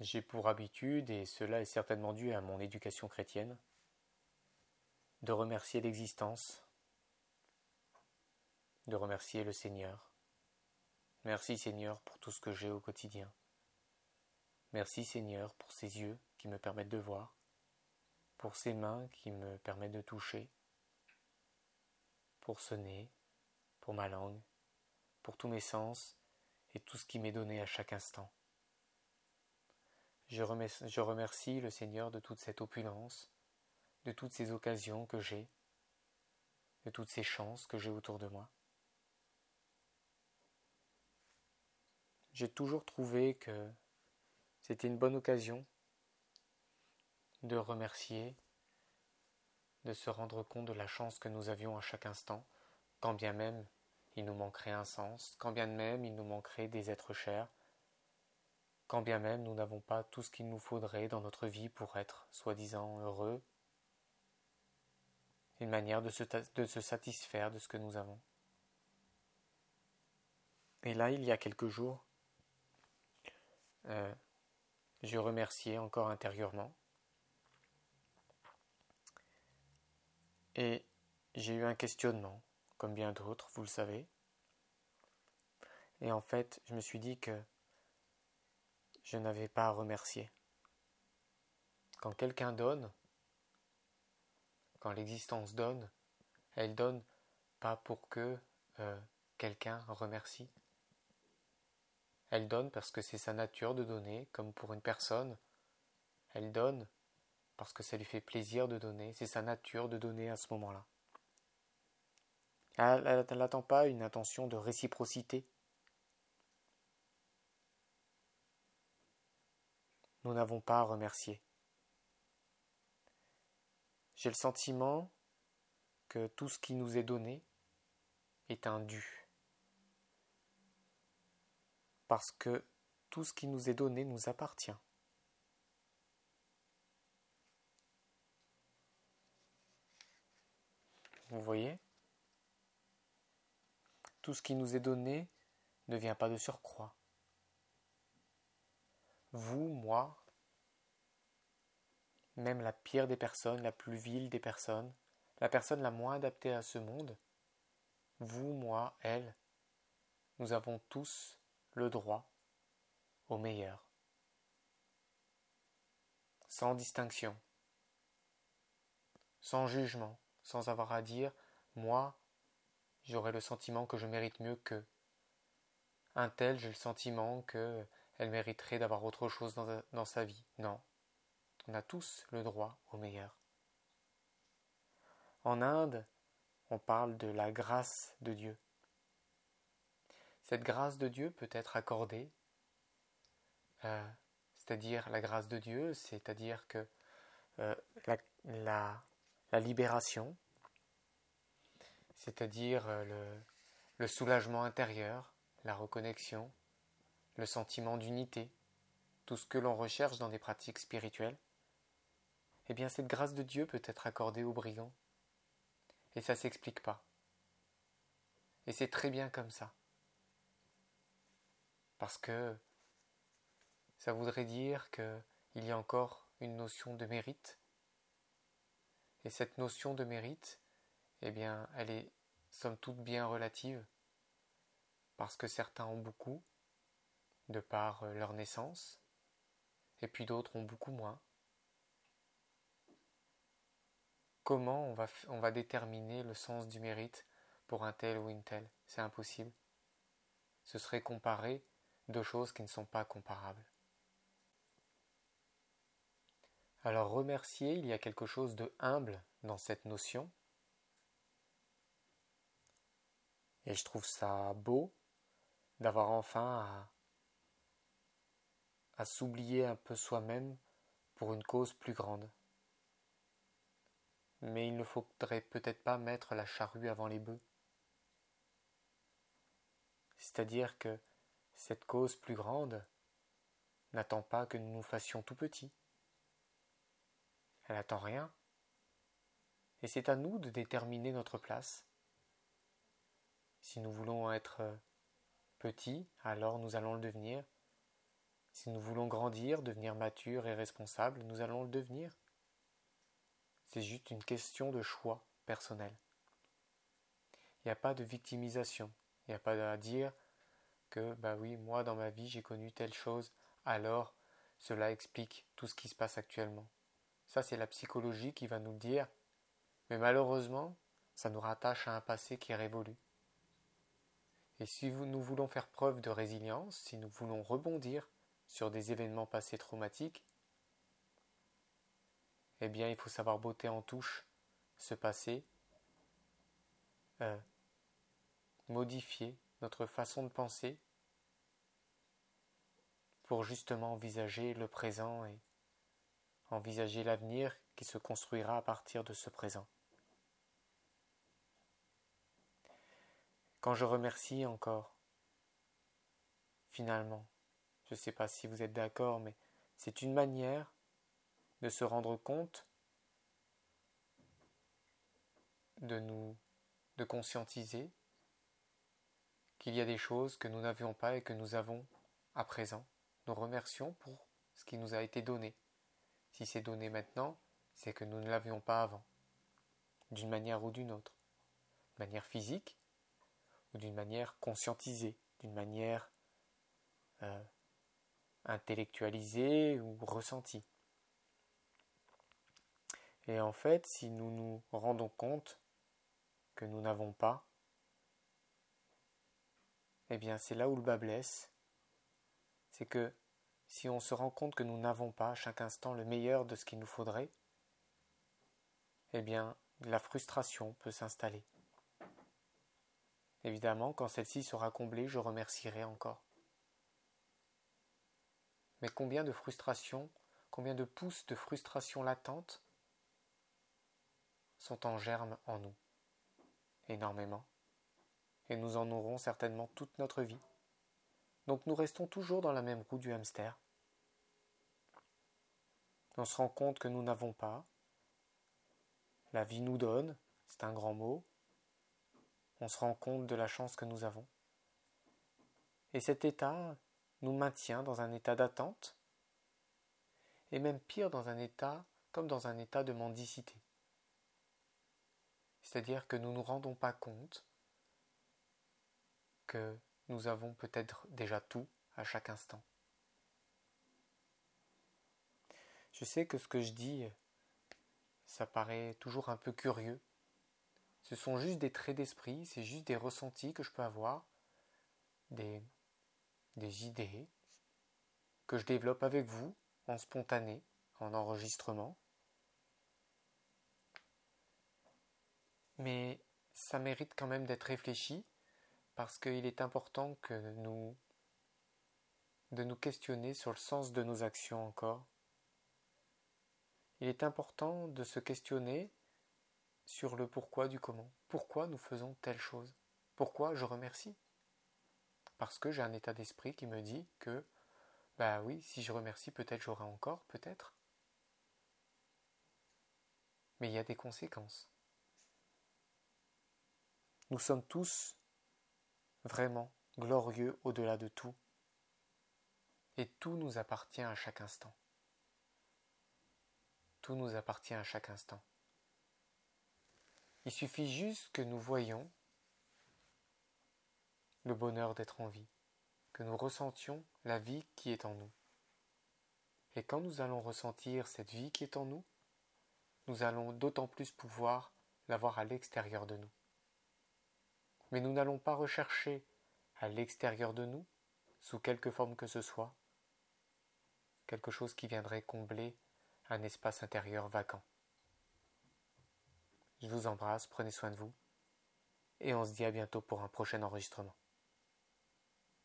J'ai pour habitude, et cela est certainement dû à mon éducation chrétienne, de remercier l'existence, de remercier le Seigneur. Merci Seigneur pour tout ce que j'ai au quotidien. Merci Seigneur pour ces yeux qui me permettent de voir, pour ces mains qui me permettent de toucher, pour ce nez, pour ma langue, pour tous mes sens et tout ce qui m'est donné à chaque instant. Je remercie le Seigneur de toute cette opulence, de toutes ces occasions que j'ai, de toutes ces chances que j'ai autour de moi. J'ai toujours trouvé que c'était une bonne occasion de remercier, de se rendre compte de la chance que nous avions à chaque instant, quand bien même il nous manquerait un sens, quand bien même il nous manquerait des êtres chers, quand bien même nous n'avons pas tout ce qu'il nous faudrait dans notre vie pour être soi-disant heureux, une manière de se satisfaire de ce que nous avons. Et là, il y a quelques jours, je remerciais encore intérieurement. Et j'ai eu un questionnement, comme bien d'autres, vous le savez. Et en fait, je me suis dit que je n'avais pas à remercier. Quand quelqu'un donne, quand l'existence donne, elle donne pas pour que quelqu'un remercie. Elle donne parce que c'est sa nature de donner, comme pour une personne. Elle donne parce que ça lui fait plaisir de donner, c'est sa nature de donner à ce moment-là. Elle n'attend pas une intention de réciprocité. Nous n'avons pas à remercier. J'ai le sentiment que tout ce qui nous est donné est un dû. Parce que tout ce qui nous est donné nous appartient. Vous voyez ? Tout ce qui nous est donné ne vient pas de surcroît. Vous, moi, même la pire des personnes, la plus vile des personnes, la personne la moins adaptée à ce monde, vous, moi, elle, nous avons tous le droit au meilleur. Sans distinction, sans jugement, sans avoir à dire « moi, j'aurais le sentiment que je mérite mieux qu'eux ». Un tel, j'ai le sentiment qu'elle mériterait d'avoir autre chose dans sa vie. Non, on a tous le droit au meilleur. En Inde, on parle de la grâce de Dieu. Cette grâce de Dieu peut être accordée, c'est-à-dire la grâce de Dieu, c'est-à-dire que la libération, c'est-à-dire le soulagement intérieur, la reconnexion, le sentiment d'unité, tout ce que l'on recherche dans des pratiques spirituelles, eh bien cette grâce de Dieu peut être accordée aux brigands. Et ça ne s'explique pas. Et c'est très bien comme ça. Parce que ça voudrait dire qu'il y a encore une notion de mérite. Et cette notion de mérite, eh bien, elle est somme toute bien relative. Parce que certains ont beaucoup, de par leur naissance, et puis d'autres ont beaucoup moins. Comment on va déterminer le sens du mérite pour un tel ou une telle ? C'est impossible. Ce serait comparer deux choses qui ne sont pas comparables. Alors remercier, il y a quelque chose de humble dans cette notion. Et je trouve ça beau d'avoir enfin à s'oublier un peu soi-même pour une cause plus grande. Mais il ne faudrait peut-être pas mettre la charrue avant les bœufs. C'est-à-dire que cette cause plus grande n'attend pas que nous nous fassions tout petits. Elle n'attend rien. Et c'est à nous de déterminer notre place. Si nous voulons être petits, alors nous allons le devenir. Si nous voulons grandir, devenir matures et responsables, nous allons le devenir. C'est juste une question de choix personnel. Il n'y a pas de victimisation. Il n'y a pas à dire que, oui, moi dans ma vie j'ai connu telle chose, alors cela explique tout ce qui se passe actuellement. Ça, c'est la psychologie qui va nous le dire, mais malheureusement, ça nous rattache à un passé qui est révolu. Et si nous voulons faire preuve de résilience, si nous voulons rebondir sur des événements passés traumatiques, eh bien, il faut savoir botter en touche ce passé, modifier notre façon de penser pour justement envisager le présent et envisager l'avenir qui se construira à partir de ce présent. Quand je remercie encore, finalement, je ne sais pas si vous êtes d'accord, mais c'est une manière de se rendre compte, de conscientiser qu'il y a des choses que nous n'avions pas et que nous avons à présent. Nous remercions pour ce qui nous a été donné. Si c'est donné maintenant, c'est que nous ne l'avions pas avant, d'une manière ou d'une autre. De manière physique ou d'une manière conscientisée, d'une manière intellectualisée ou ressentie. Et en fait, si nous nous rendons compte que nous n'avons pas, eh bien c'est là où le bas blesse. C'est que si on se rend compte que nous n'avons pas à chaque instant le meilleur de ce qu'il nous faudrait, eh bien la frustration peut s'installer. Évidemment, quand celle-ci sera comblée, je remercierai encore. Mais combien de frustrations, combien de pousses de frustration latente sont en germe en nous? Énormément. Et nous en aurons certainement toute notre vie. Donc nous restons toujours dans la même roue du hamster. On se rend compte que nous n'avons pas. La vie nous donne, c'est un grand mot. On se rend compte de la chance que nous avons. Et cet état nous maintient dans un état d'attente, et même pire, dans un état, comme dans un état de mendicité. C'est-à-dire que nous ne nous rendons pas compte que nous avons peut-être déjà tout à chaque instant. Je sais que ce que je dis, ça paraît toujours un peu curieux. Ce sont juste des traits d'esprit, c'est juste des ressentis que je peux avoir, des idées que je développe avec vous, en spontané, en enregistrement. Mais ça mérite quand même d'être réfléchi, parce qu'il est important de nous questionner sur le sens de nos actions encore. Il est important de se questionner sur le pourquoi du comment. Pourquoi nous faisons telle chose? Pourquoi je remercie? Parce que j'ai un état d'esprit qui me dit que, oui, si je remercie, peut-être j'aurai encore, peut-être. Mais il y a des conséquences. Nous sommes tous vraiment glorieux au-delà de tout. Et tout nous appartient à chaque instant. Tout nous appartient à chaque instant. Il suffit juste que nous voyions le bonheur d'être en vie, que nous ressentions la vie qui est en nous. Et quand nous allons ressentir cette vie qui est en nous, nous allons d'autant plus pouvoir l'avoir à l'extérieur de nous. Mais nous n'allons pas rechercher à l'extérieur de nous, sous quelque forme que ce soit, quelque chose qui viendrait combler un espace intérieur vacant. Je vous embrasse, prenez soin de vous, et on se dit à bientôt pour un prochain enregistrement.